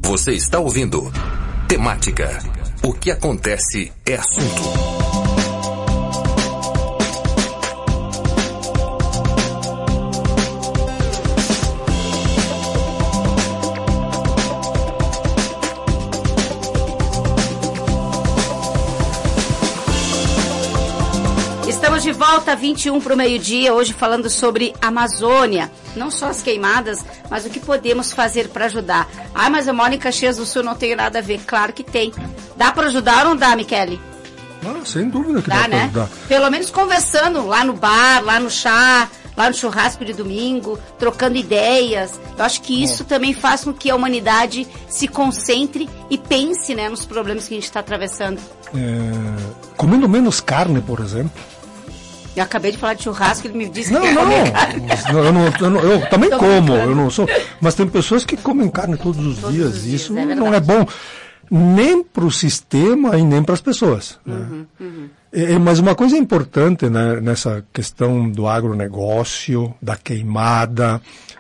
Você está ouvindo Temática. O que acontece é assunto. Estamos de volta, 21 para o meio-dia, hoje falando sobre Amazônia. Não só as queimadas, mas o que podemos fazer para ajudar. Ah, mas eu moro em Caxias do Sul, não tenho nada a ver. Claro que tem. Dá para ajudar ou não dá, Michele? Ah, sem dúvida que dá para ajudar. Pelo menos conversando lá no bar, lá no chá, lá no churrasco de domingo, trocando ideias. Eu acho que isso também faz com que a humanidade se concentre e pense, né, nos problemas que a gente está atravessando. Comendo menos carne, por exemplo. Eu acabei de falar de churrasco, ele me disse que quer comer carne. Eu também como, eu não sou. Mas tem pessoas que comem carne todos os dias. Isso não é bom nem para o sistema e nem para as pessoas. Mas uma coisa importante, né, nessa questão do agronegócio, da queimada,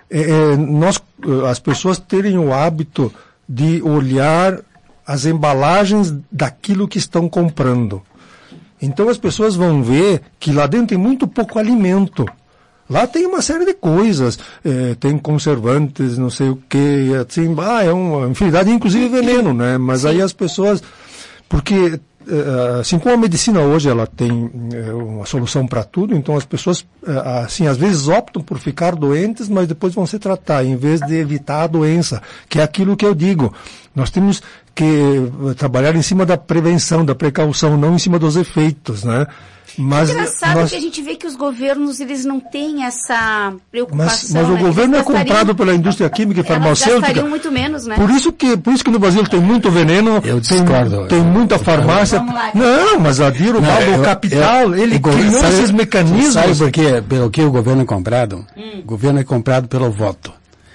as pessoas terem o hábito de olhar as embalagens daquilo que estão comprando. Então as pessoas vão ver que lá dentro tem muito pouco alimento. Lá tem uma série de coisas, tem conservantes, não sei o que, assim, é uma infinidade, inclusive veneno, né? Mas sim, aí as pessoas, porque assim como a medicina hoje ela tem uma solução para tudo, então as pessoas, assim, às vezes optam por ficar doentes, mas depois vão se tratar, em vez de evitar a doença, que é aquilo que eu digo. Nós temos que trabalhar em cima da prevenção, da precaução, não em cima dos efeitos, né? Mas engraçado que a gente vê que os governos, eles não têm essa preocupação. Mas o governo é comprado pela indústria química e farmacêutica. Elas gastariam muito menos, né? Por isso que no Brasil tem muito veneno, tem muita farmácia. Não, mas a Diro, o capital, ele criou esses mecanismos. Sabe por quê? Pelo que o governo é comprado? O governo é comprado pelo voto.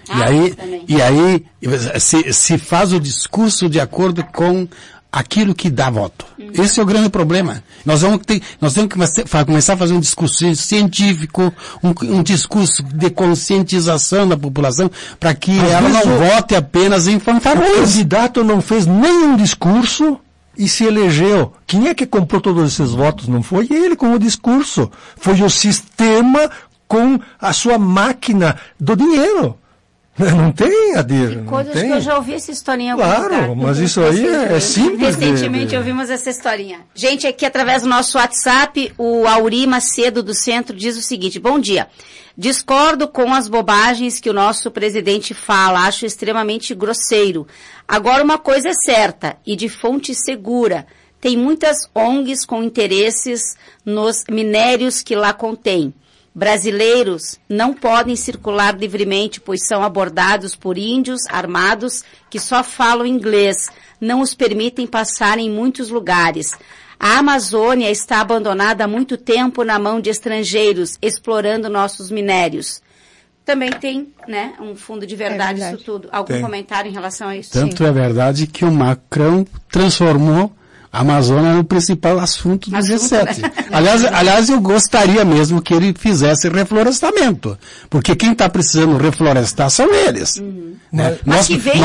E aí se faz o discurso de acordo com aquilo que dá voto. Esse é o grande problema. Nós temos que começar a fazer um discurso científico, um discurso de conscientização da população, para que ela não vote apenas em fanfarrões. O candidato não fez nenhum discurso e se elegeu. Quem é que comprou todos esses votos? Não foi ele com o discurso. Foi o sistema com a sua máquina do dinheiro. Não tem, Adir. Coisas que eu já ouvi essa historinha. Claro, mas isso aí é simples. Recentemente ouvimos essa historinha. Gente, aqui através do nosso WhatsApp, o Auri Macedo do Centro diz o seguinte: bom dia. Discordo com as bobagens que o nosso presidente fala, acho extremamente grosseiro. Agora uma coisa é certa e de fonte segura. Tem muitas ONGs com interesses nos minérios que lá contém. Brasileiros não podem circular livremente, pois são abordados por índios armados que só falam inglês, não os permitem passar em muitos lugares. A Amazônia está abandonada há muito tempo na mão de estrangeiros, explorando nossos minérios. Também tem, né, um fundo de verdade isso tudo. Algum comentário em relação a isso? Tanto é verdade que o Macron transformou a Amazônia é o principal assunto do G7. Né? Aliás, eu gostaria mesmo que ele fizesse reflorestamento. Porque quem está precisando reflorestar são eles. Né? Nós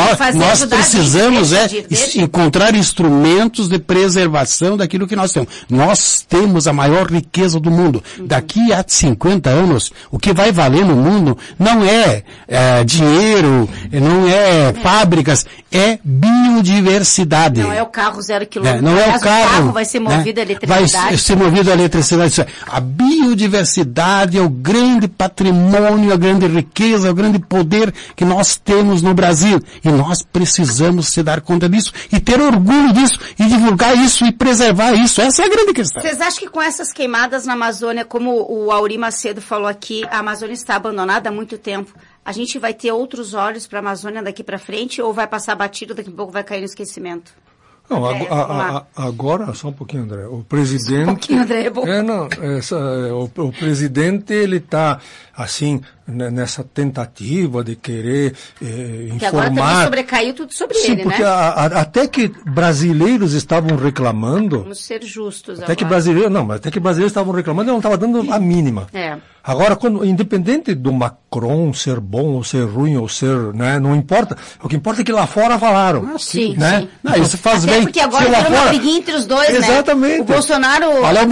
precisamos encontrar instrumentos de preservação daquilo que nós temos. Nós temos a maior riqueza do mundo. Daqui a 50 anos, o que vai valer no mundo não é dinheiro, não é fábricas, é biodiversidade. Não é o carro 0 km. Não é o carro, vai ser movido a eletricidade. Vai ser movido a eletricidade. A biodiversidade é o grande patrimônio, a grande riqueza, o grande poder que nós temos no Brasil. E nós precisamos se dar conta disso e ter orgulho disso e divulgar isso e preservar isso. Essa é a grande questão. Vocês acham que com essas queimadas na Amazônia, como o Auri Macedo falou aqui, a Amazônia está abandonada há muito tempo? A gente vai ter outros olhos para a Amazônia daqui para frente ou vai passar batido, daqui a pouco vai cair no esquecimento? Não, agora, só um pouquinho, André. O presidente... Um pouquinho, André, é bom. O presidente, ele está, assim, nessa tentativa de querer informar... Que agora também sobrecaiu tudo sobre ele, porque né? Até que brasileiros estavam reclamando... Vamos ser justos até que brasileiros estavam reclamando e não estava dando a mínima. Agora, independente do Macron ser bom ou ser ruim ou ser, né, não importa. O que importa é que lá fora falaram. Sim, né? sim. Não, isso faz até bem. Porque agora tem uma briguinha entre os dois, exatamente. Né? O Bolsonaro... Qual é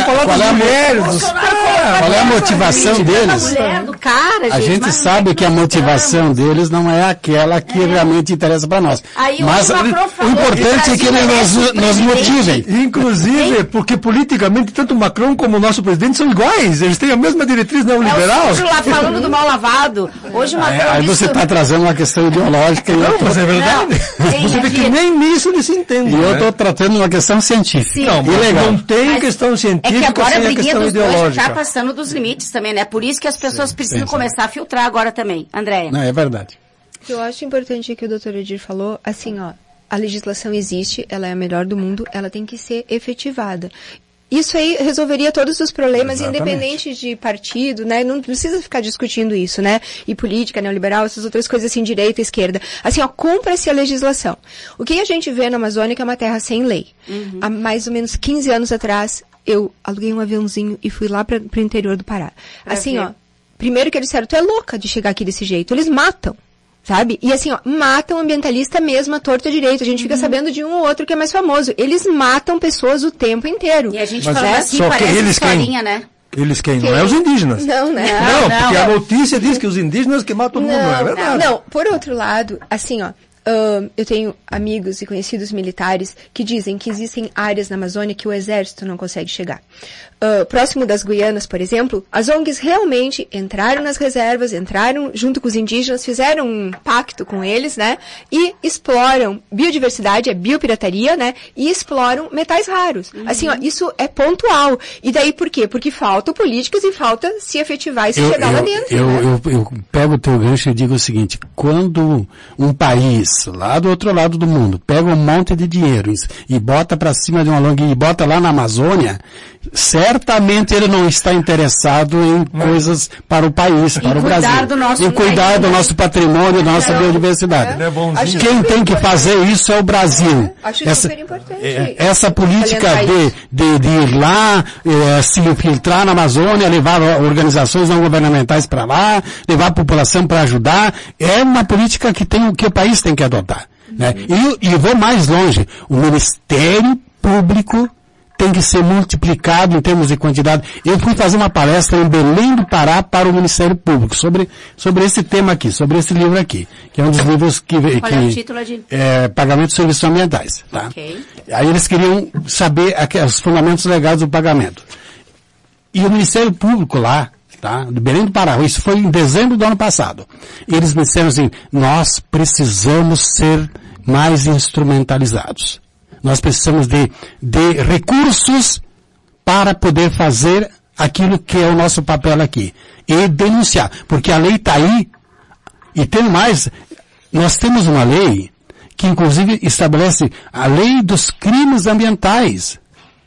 a motivação deles? Mulher do cara, a gente sabe que a motivação deles não é aquela que realmente interessa para nós. Aí, mas o importante é que eles nos motivem. Inclusive, porque politicamente tanto o Macron como o nosso presidente são iguais. Eles têm a mesma diretriz neoliberal. Hoje lá falando do mal lavado. Hoje o Macron aí você está trazendo uma questão ideológica. Mas é verdade. Você vê que nem nisso eles se entendem. E eu estou tratando uma questão científica. Sim. Não tem questão científica, é que agora sem a a questão dos ideológica. Dois já está passando dos limites também, né? Por isso que as pessoas precisam começar a filtrar agora também. Andréia. Não, é verdade. O que eu acho importante que o Dr. Edir falou, assim, ó, a legislação existe, ela é a melhor do mundo, ela tem que ser efetivada. Isso aí resolveria todos os problemas, independente de partido, né? Não precisa ficar discutindo isso, né? E política, neoliberal, essas outras coisas assim, direita, esquerda. Assim, ó, cumpra-se a legislação. O que a gente vê na Amazônia é uma terra sem lei. Há mais ou menos 15 anos atrás, eu aluguei um aviãozinho e fui lá pro interior do Pará. Assim, ó, primeiro que eles disseram, tu é louca de chegar aqui desse jeito. Eles matam. Sabe? E assim, ó, matam ambientalista mesmo à torta direito. A gente fica sabendo de um ou outro que é mais famoso. Eles matam pessoas o tempo inteiro. E a gente fala assim, só parece que eles historinha, né? Eles quem? Não é os indígenas. Não, né? Não, porque a notícia diz que os indígenas que matam todo mundo, não é verdade. Não, por outro lado, assim, ó, eu tenho amigos e conhecidos militares que dizem que existem áreas na Amazônia que o exército não consegue chegar. Próximo das Guianas, por exemplo, as ONGs realmente entraram nas reservas, entraram junto com os indígenas, fizeram um pacto com eles, né? E exploram biodiversidade, é biopirataria, né? E exploram metais raros. Assim, ó, isso é pontual. E daí por quê? Porque faltam políticas e falta se efetivar e se chegar lá dentro. Eu pego o teu gancho e digo o seguinte, quando um país lá do outro lado do mundo pega um monte de dinheiro e bota para cima de uma ONG e bota lá na Amazônia, certamente ele não está interessado em coisas para o país, para o Brasil. Em cuidar do nosso patrimônio, da nossa biodiversidade. Quem tem que fazer isso é o Brasil. Acho super importante. Essa política de ir lá, se infiltrar na Amazônia, levar organizações não governamentais para lá, levar a população para ajudar, é uma política que o país tem que adotar. Né? E vou mais longe. O Ministério Público tem que ser multiplicado em termos de quantidade. Eu fui fazer uma palestra em Belém do Pará para o Ministério Público sobre esse tema aqui, sobre esse livro aqui, que é um dos livros que qual é o título, Adil? Pagamento de serviços ambientais. Tá? Okay. Aí eles queriam saber os fundamentos legais do pagamento. E o Ministério Público lá, tá, do Belém do Pará, isso foi em dezembro do ano passado, eles me disseram assim, nós precisamos ser mais instrumentalizados. Nós precisamos de recursos para poder fazer aquilo que é o nosso papel aqui. E denunciar. Porque a lei está aí. E tem mais. Nós temos uma lei que inclusive estabelece a lei dos crimes ambientais.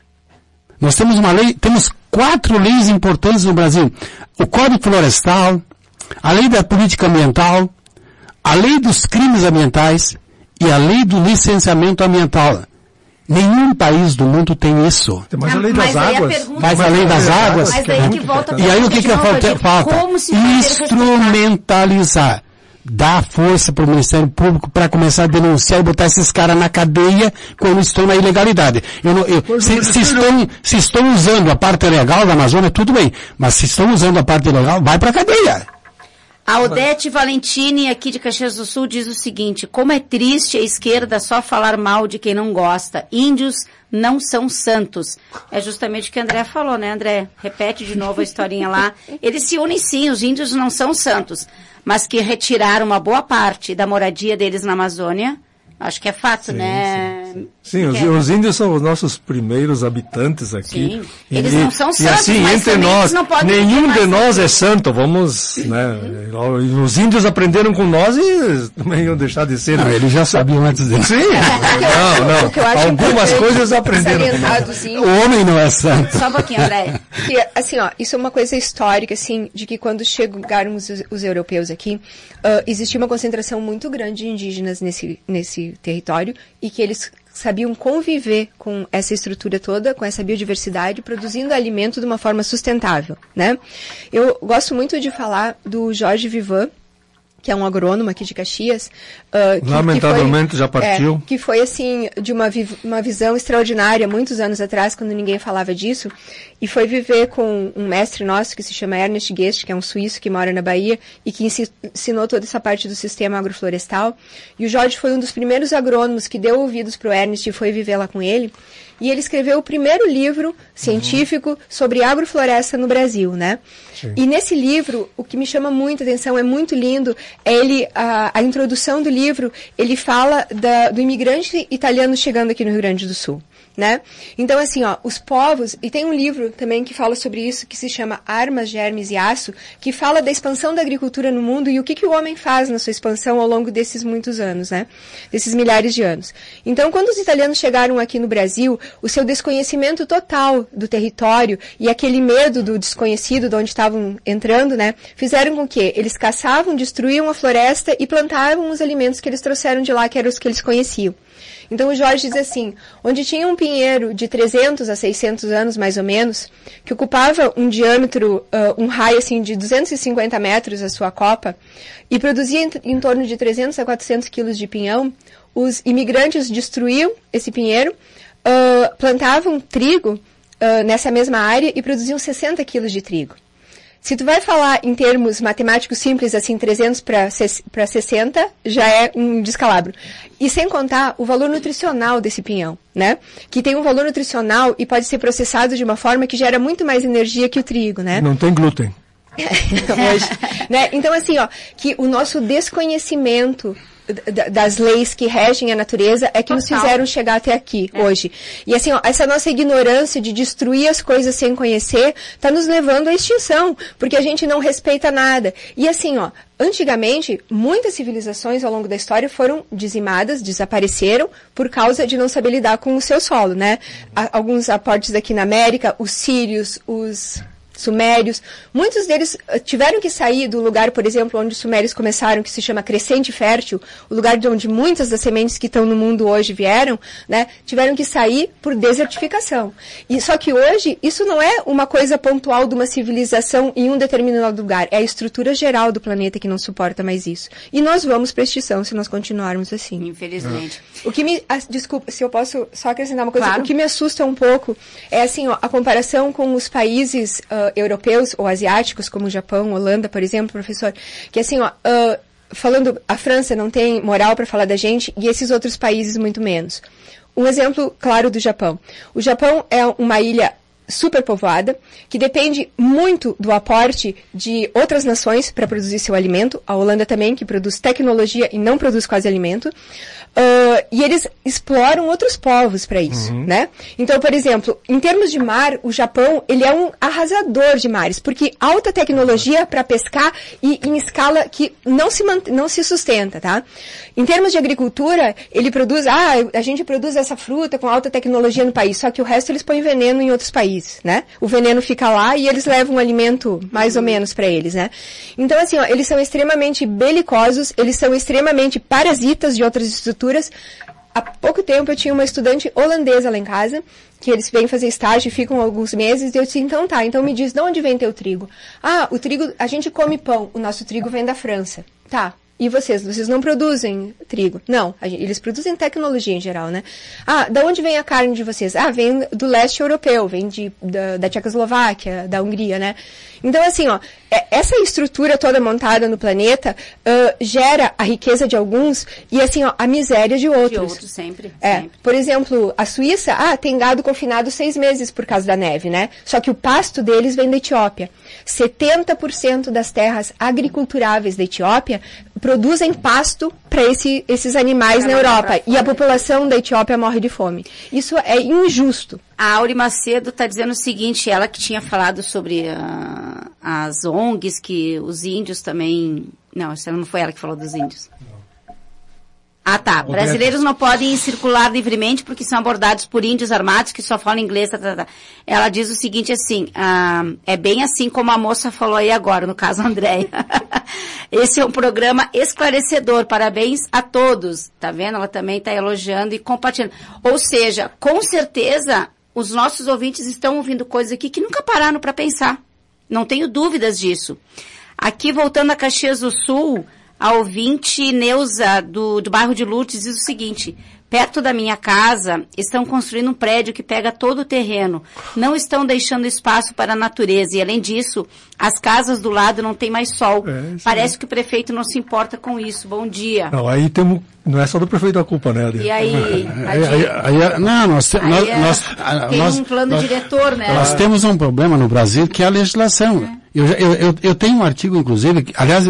Nós temos uma lei, temos 4 leis importantes no Brasil. O Código Florestal, a lei da política ambiental, a lei dos crimes ambientais e a lei do licenciamento ambiental. Nenhum país do mundo tem isso. Mas a lei das águas. Mas a lei das águas. Mas aí que volta e aí o que falta? Instrumentalizar. Dar força para o Ministério Público para começar a denunciar e botar esses caras na cadeia quando estão na ilegalidade. Se estão usando a parte legal da Amazônia, tudo bem. Mas se estão usando a parte ilegal, vai para a cadeia. A Odete Valentini, aqui de Caxias do Sul, diz o seguinte, como é triste a esquerda só falar mal de quem não gosta. Índios não são santos. É justamente o que o André falou, né, André? Repete de novo a historinha lá. Eles se unem sim, os índios não são santos, mas que retiraram uma boa parte da moradia deles na Amazônia. Acho que é fato, né? Sim, os índios são os nossos primeiros habitantes aqui. Sim, eles não são santos, assim, mas entre nós, não podem nenhum de nós é santo, vamos, né? Os índios aprenderam com nós e também iam deixar de ser. Não, eles já sabiam antes deles. Sim, não. Algumas coisas aprenderam com nós. O homem não é santo. Só um pouquinho, André. Assim, ó, isso é uma coisa histórica, assim, de que quando chegaram os europeus aqui, existia uma concentração muito grande de indígenas nesse território e que eles sabiam conviver com essa estrutura toda, com essa biodiversidade, produzindo alimento de uma forma sustentável, né? Eu gosto muito de falar do Jorge Vivan, que é um agrônomo aqui de Caxias. Lamentavelmente já partiu. Que foi, assim, de uma visão extraordinária, muitos anos atrás, quando ninguém falava disso, e foi viver com um mestre nosso que se chama Ernest Guest, que é um suíço que mora na Bahia, e que ensinou toda essa parte do sistema agroflorestal. E o Jorge foi um dos primeiros agrônomos que deu ouvidos para o Ernest e foi viver lá com ele. E ele escreveu o primeiro livro científico sobre agrofloresta no Brasil, né? Sim. E nesse livro, o que me chama muita atenção, é muito lindo, é a introdução do livro, ele fala do imigrante italiano chegando aqui no Rio Grande do Sul, né? Então, assim, os povos, e tem um livro também que fala sobre isso, que se chama Armas, Germes e Aço, que fala da expansão da agricultura no mundo e o que o homem faz na sua expansão ao longo desses muitos anos, né? Desses milhares de anos. Então, quando os italianos chegaram aqui no Brasil, o seu desconhecimento total do território e aquele medo do desconhecido, de onde estavam entrando, né? Fizeram com que eles caçavam, destruíam a floresta e plantavam os alimentos que eles trouxeram de lá, que eram os que eles conheciam. Então o Jorge diz assim, onde tinha um pinheiro de 300 a 600 anos, mais ou menos, que ocupava um diâmetro, um raio assim de 250 metros a sua copa, e produzia em torno de 300 a 400 quilos de pinhão, os imigrantes destruíam esse pinheiro, plantavam trigo nessa mesma área e produziam 60 quilos de trigo. Se tu vai falar em termos matemáticos simples, assim, 300 para 60, já é um descalabro. E sem contar o valor nutricional desse pinhão, né? Que tem um valor nutricional e pode ser processado de uma forma que gera muito mais energia que o trigo, né? Não tem glúten. Hoje, né? Então, assim, que o nosso desconhecimento das leis que regem a natureza é que nos fizeram chegar até aqui hoje. E assim, essa nossa ignorância de destruir as coisas sem conhecer está nos levando à extinção, porque a gente não respeita nada. E assim, antigamente, muitas civilizações ao longo da história foram dizimadas, desapareceram por causa de não saber lidar com o seu solo, né? Alguns aportes aqui na América, os sírios, os sumérios, muitos deles tiveram que sair do lugar, por exemplo, onde os sumérios começaram, que se chama Crescente Fértil, o lugar de onde muitas das sementes que estão no mundo hoje vieram, né, tiveram que sair por desertificação. E só que hoje, isso não é uma coisa pontual de uma civilização em um determinado lugar, é a estrutura geral do planeta que não suporta mais isso. E nós vamos para a extinção se nós continuarmos assim. Infelizmente. O que desculpa, se eu posso só acrescentar uma coisa, claro. O que me assusta um pouco é assim, a comparação com os países europeus ou asiáticos, como o Japão, Holanda, por exemplo, professor, que assim, falando, a França não tem moral para falar da gente e esses outros países muito menos. Um exemplo claro do Japão. O Japão é uma ilha superpovoada, que depende muito do aporte de outras nações para produzir seu alimento. A Holanda também, que produz tecnologia e não produz quase alimento. E eles exploram outros povos para isso, né? Então, por exemplo, em termos de mar, o Japão, ele é um arrasador de mares, porque alta tecnologia para pescar e em escala que não se sustenta, tá? Em termos de agricultura, ele produz, a gente produz essa fruta com alta tecnologia no país, só que o resto eles põem veneno em outros países, né? O veneno fica lá e eles levam um alimento mais ou menos para eles, né? Então, assim, eles são extremamente belicosos, eles são extremamente parasitas de outras estruturas. Há pouco tempo eu tinha uma estudante holandesa lá em casa, que eles vêm fazer estágio, ficam alguns meses, e eu disse, então tá, então me diz, de onde vem teu trigo? O trigo, a gente come pão, o nosso trigo vem da França. Tá. E vocês não produzem trigo? Não, eles produzem tecnologia em geral, né? Da onde vem a carne de vocês? Vem do leste europeu, vem da Tchecoslováquia, da Hungria, né? Então, assim, essa estrutura toda montada no planeta gera a riqueza de alguns e, assim, a miséria de outros. De outros, sempre. Por exemplo, a Suíça, tem gado confinado 6 meses por causa da neve, né? Só que o pasto deles vem da Etiópia. 70% das terras agriculturáveis da Etiópia produzem pasto para esses animais na Europa. E a população da Etiópia morre de fome. Isso é injusto. A Auri Macedo está dizendo o seguinte, ela que tinha falado sobre as ONGs, que os índios também... Não, essa não foi ela que falou dos índios. Ah, tá. Brasileiros não podem circular livremente porque são abordados por índios armados que só falam inglês. Ela diz o seguinte assim, é bem assim como a moça falou aí agora, no caso a Andréia. Esse é um programa esclarecedor. Parabéns a todos. Tá vendo? Ela também está elogiando e compartilhando. Ou seja, com certeza, os nossos ouvintes estão ouvindo coisas aqui que nunca pararam para pensar. Não tenho dúvidas disso. Aqui, voltando a Caxias do Sul, a ouvinte Neuza, do bairro de Lourdes, diz o seguinte: perto da minha casa, estão construindo um prédio que pega todo o terreno. Não estão deixando espaço para a natureza. E, além disso, as casas do lado não tem mais sol. Parece que o prefeito não se importa com isso. Bom dia. Não, aí temos... Não é só do prefeito a culpa, né, Adê? E aí? Tem um plano diretor, né? Nós temos um problema no Brasil que é a legislação. Eu tenho um artigo, inclusive, aliás,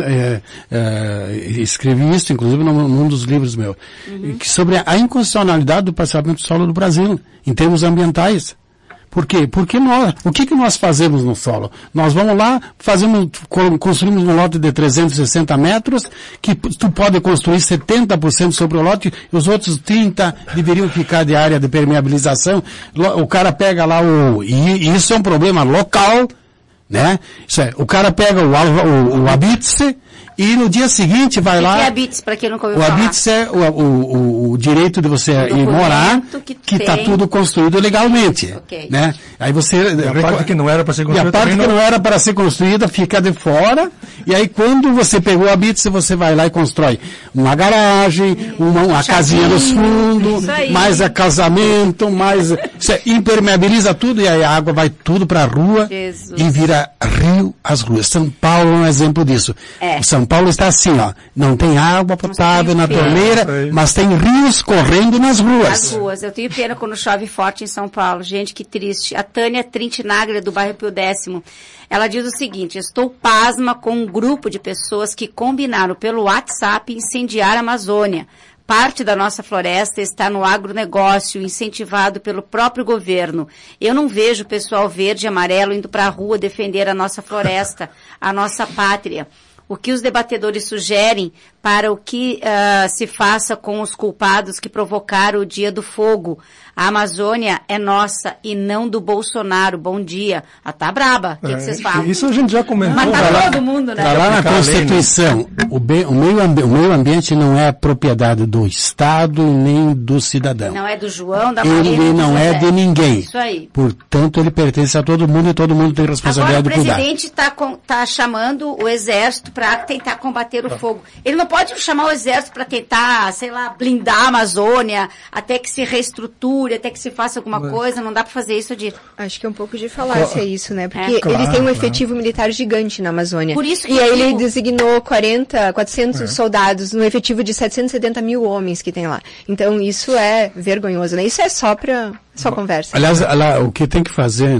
escrevi isso, inclusive, num dos livros meus, sobre a inconstitucionalidade do passeamento do solo do Brasil, em termos ambientais. Por quê? Porque o que nós fazemos no solo? Nós vamos lá, construímos um lote de 360 metros, que tu pode construir 70% sobre o lote, e os outros 30% deveriam ficar de área de permeabilização. O cara pega lá e isso é um problema local, né? O cara pega o habite-se, e no dia seguinte vai lá... O que é habite-se, para quem não ouviu falar? O habite-se é o direito de você ir morar, que está tudo construído legalmente. Okay. Né? Aí você... E a parte que não era para ser construída... E a parte que não era para ser construída fica de fora, e aí quando você pegou o habite-se, você vai lá e constrói uma garagem, uma casinha no fundo, mais acasamento, mais... Você impermeabiliza tudo, e aí a água vai tudo para a rua, e vira rio as ruas. São Paulo é um exemplo disso. São Paulo está assim, ó, não tem água potável na torneira, mas tem rios correndo nas ruas. Nas ruas. Eu tenho pena quando chove forte em São Paulo. Gente, que triste. A Tânia Trintinaglia, do bairro Pio Décimo, ela diz o seguinte: estou pasma com um grupo de pessoas que combinaram pelo WhatsApp incendiar a Amazônia. Parte da nossa floresta está no agronegócio, incentivado pelo próprio governo. Eu não vejo o pessoal verde e amarelo indo para a rua defender a nossa floresta, a nossa pátria. O que os debatedores sugerem para o que se faça com os culpados que provocaram o Dia do Fogo? A Amazônia é nossa e não do Bolsonaro. Bom dia. Tá braba. O que vocês falam? Isso a gente já comentou. Mas tá todo mundo, né? Tá lá na Constituição. O meio ambiente não é propriedade do Estado nem do cidadão. Não é do João, da Maria. Ele não é de ninguém. Isso aí. Portanto, ele pertence a todo mundo e todo mundo tem responsabilidade de cuidar. Agora o presidente tá chamando o exército para tentar combater o fogo. Ele não pode chamar o exército para tentar, sei lá, blindar a Amazônia, até que se reestruture, até que se faça alguma coisa. Não dá para fazer isso, Dir. Acho que é um pouco de falácia isso, né? Porque eles têm um efetivo militar gigante na Amazônia. Por isso que e aí ele designou 400 soldados no efetivo de 770 mil homens que tem lá. Então isso é vergonhoso, né? Isso é só conversa. Aliás, o que tem que fazer...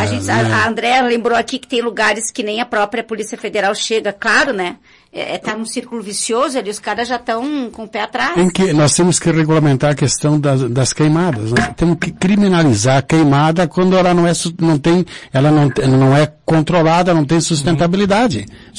A Andréa lembrou aqui que tem lugares que nem a própria Polícia Federal chega, claro, né? Tá num círculo vicioso ali, os caras já estão com o pé atrás. Nós temos que regulamentar a questão das queimadas. Nós temos que criminalizar a queimada quando ela não é controlada, não tem sustentabilidade. Isso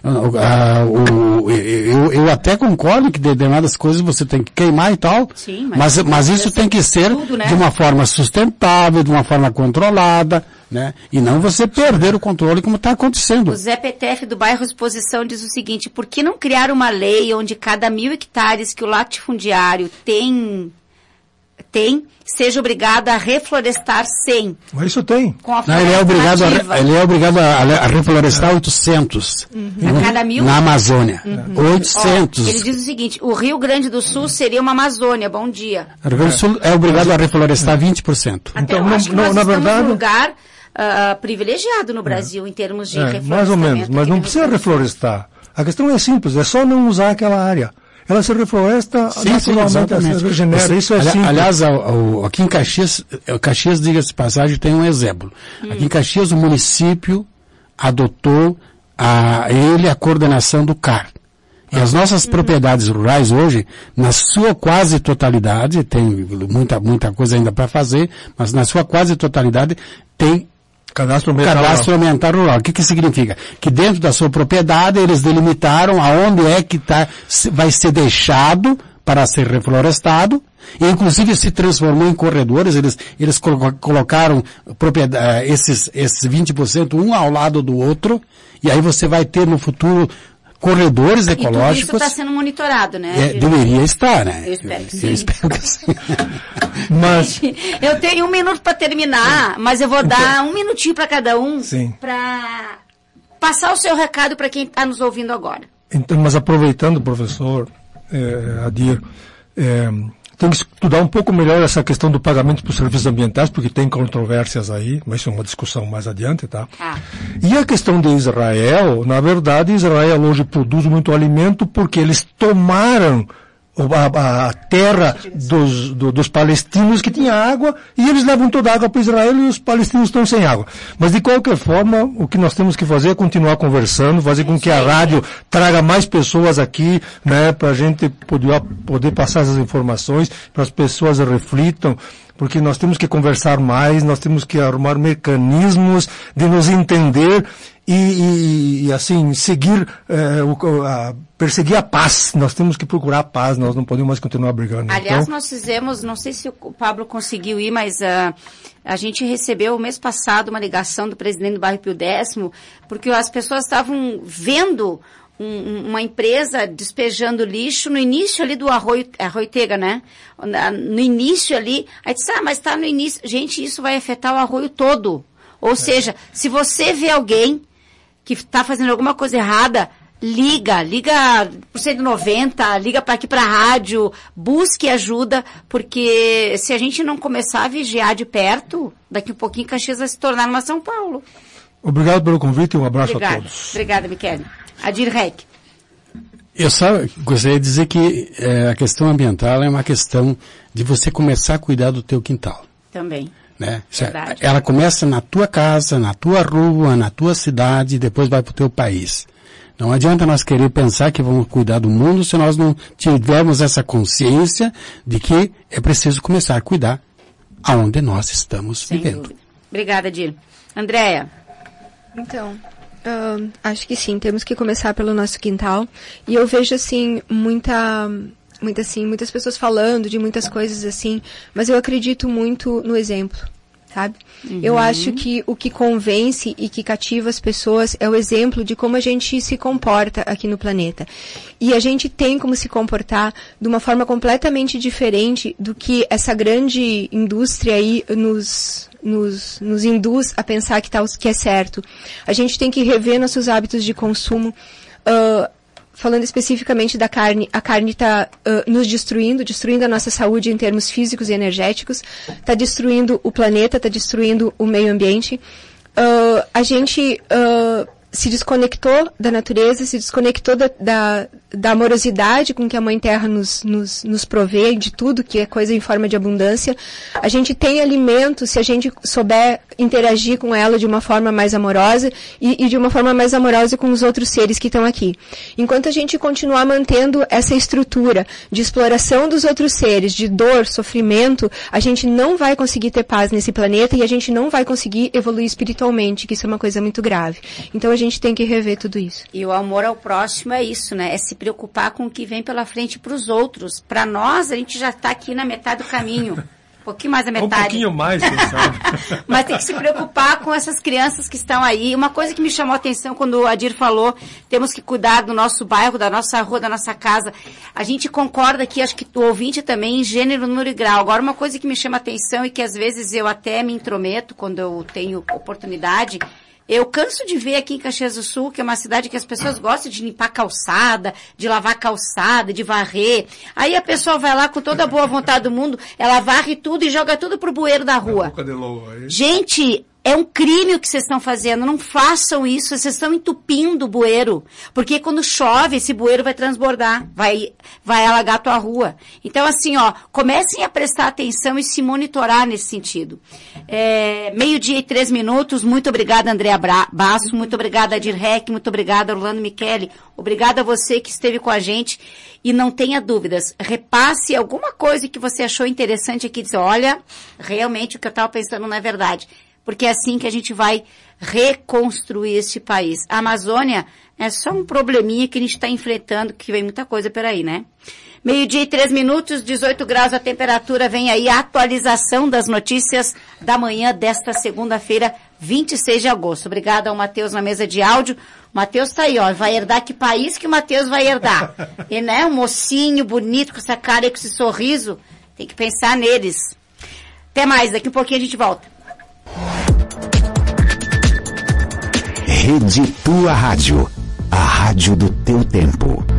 eu até concordo que determinadas coisas você tem que queimar e tal, sim, mas isso tem que ser tudo, né? De uma forma sustentável, de uma forma controlada, né? E não você perder o controle como está acontecendo. O Zé Petef, do bairro Exposição, diz o seguinte: por que não criar uma lei onde cada 1.000 hectares que o latifundiário tem, seja obrigado a reflorestar 100? Mas isso tem. Ele é obrigado a reflorestar 800. A cada 1.000? Na Amazônia. 800. Ele diz o seguinte: o Rio Grande do Sul seria uma Amazônia. Bom dia. O Rio Grande do Sul é obrigado a reflorestar 20%. Então, eu acho que nós estamos num lugar privilegiado no Brasil em termos de reflorestamento. Mais ou menos, mas não precisa reflorestar. A questão é simples, é só não usar aquela área. Ela se refloresta, naturalmente, se regenera. Isso é simples. Aliás, aqui em Caxias, diga-se de passagem, tem um exemplo. Aqui em Caxias, o município adotou a coordenação do CAR. E as nossas propriedades rurais hoje, na sua quase totalidade, tem muita coisa ainda para fazer, mas na sua quase totalidade tem Cadastro Ambiental Rural. O que significa? Que dentro da sua propriedade eles delimitaram aonde é que vai ser deixado para ser reflorestado, e inclusive se transformou em corredores, eles colocaram esses 20% um ao lado do outro, e aí você vai ter no futuro corredores ecológicos. E tudo isso está sendo monitorado, né? Deveria estar, né? Eu espero que sim. Eu espero que sim. Mas eu tenho 1 minuto para terminar, mas eu vou dar 1 minutinho para cada um para passar o seu recado para quem está nos ouvindo agora. Então, mas aproveitando, professor Adir, tem que estudar um pouco melhor essa questão do pagamento por serviços ambientais, porque tem controvérsias aí, mas isso é uma discussão mais adiante, tá? E a questão de Israel, na verdade, Israel hoje produz muito alimento porque eles tomaram a terra dos palestinos que tinha água, e eles levam toda a água para Israel e os palestinos estão sem água. Mas de qualquer forma, o que nós temos que fazer é continuar conversando, fazer com que a rádio traga mais pessoas aqui, né, para a gente poder passar essas informações, para as pessoas reflitam, porque nós temos que conversar mais, nós temos que arrumar mecanismos de nos entender e assim, perseguir a paz. Nós temos que procurar a paz, nós não podemos mais continuar brigando. Aliás, então, nós fizemos, não sei se o Pablo conseguiu ir, mas a gente recebeu o mês passado uma ligação do presidente do bairro Pio Décimo, porque as pessoas estavam vendo uma empresa despejando lixo no início ali do Arroiotega, né? No início ali, aí disse, mas está no início. Gente, isso vai afetar o arroio todo. Ou seja, se você vê alguém que está fazendo alguma coisa errada, liga por 190, liga para aqui para a rádio, busque ajuda, porque se a gente não começar a vigiar de perto, daqui um pouquinho Caxias vai se tornar uma São Paulo. Obrigado pelo convite e um abraço a todos. Obrigada, Michele. Adir Reck. Eu só gostaria de dizer que a questão ambiental é uma questão de você começar a cuidar do teu quintal. Também. Né? Ela começa na tua casa, na tua rua, na tua cidade, e depois vai para o teu país. Não adianta nós querer pensar que vamos cuidar do mundo se nós não tivermos essa consciência de que é preciso começar a cuidar aonde nós estamos vivendo. Dúvida. Obrigada, Adir. Andréia. Então, acho que sim, temos que começar pelo nosso quintal. E eu vejo, assim, muitas pessoas falando de muitas coisas assim, mas eu acredito muito no exemplo, sabe? Eu acho que o que convence e que cativa as pessoas é o exemplo de como a gente se comporta aqui no planeta. E a gente tem como se comportar de uma forma completamente diferente do que essa grande indústria aí nos induz a pensar que é certo. A gente tem que rever nossos hábitos de consumo. Falando especificamente da carne, a carne está nos destruindo a nossa saúde em termos físicos e energéticos, está destruindo o planeta, está destruindo o meio ambiente. A gente se desconectou da natureza, se desconectou da amorosidade com que a Mãe Terra nos provê, de tudo que é coisa em forma de abundância. A gente tem alimento se a gente souber interagir com ela de uma forma mais amorosa e de uma forma mais amorosa com os outros seres que estão aqui. Enquanto a gente continuar mantendo essa estrutura de exploração dos outros seres, de dor, sofrimento, a gente não vai conseguir ter paz nesse planeta e a gente não vai conseguir evoluir espiritualmente, que isso é uma coisa muito grave. Então a gente tem que rever tudo isso. E o amor ao próximo é isso, né? É se preocupar com o que vem pela frente para os outros. Para nós, a gente já está aqui na metade do caminho. Um pouquinho mais da metade. Um pouquinho mais, quem sabe. Mas tem que se preocupar com essas crianças que estão aí. Uma coisa que me chamou a atenção quando o Adir falou, temos que cuidar do nosso bairro, da nossa rua, da nossa casa. A gente concorda aqui, acho que o ouvinte também, em gênero, número e grau. Agora, uma coisa que me chama a atenção e que às vezes eu até me intrometo quando eu tenho oportunidade. Eu canso de ver aqui em Caxias do Sul, que é uma cidade que as pessoas gostam de limpar calçada, de lavar calçada, de varrer. Aí a pessoa vai lá com toda a boa vontade do mundo, ela varre tudo e joga tudo pro bueiro da rua. Gente, é um crime o que vocês estão fazendo. Não façam isso. Vocês estão entupindo o bueiro. Porque quando chove, esse bueiro vai transbordar. Vai alagar a tua rua. Então, assim, comecem a prestar atenção e se monitorar nesse sentido. 12:03. Muito obrigada, Andréa Basso. Muito obrigada, Adir Reck. Muito obrigada, Orlando Michele. Obrigada a você que esteve com a gente. E não tenha dúvidas. Repasse alguma coisa que você achou interessante aqui. Diz, olha, realmente o que eu estava pensando não é verdade. Porque é assim que a gente vai reconstruir este país. A Amazônia é só um probleminha que a gente está enfrentando, que vem muita coisa por aí, né? Meio-dia e 3 minutos, 18 graus a temperatura. Vem aí a atualização das notícias da manhã desta segunda-feira, 26 de agosto. Obrigada ao Matheus na mesa de áudio. O Matheus tá aí, ó. Vai herdar que país que o Matheus vai herdar? E, né, um mocinho bonito com essa cara e com esse sorriso. Tem que pensar neles. Até mais, daqui um pouquinho a gente volta. Rede Tua Rádio. A rádio do teu tempo.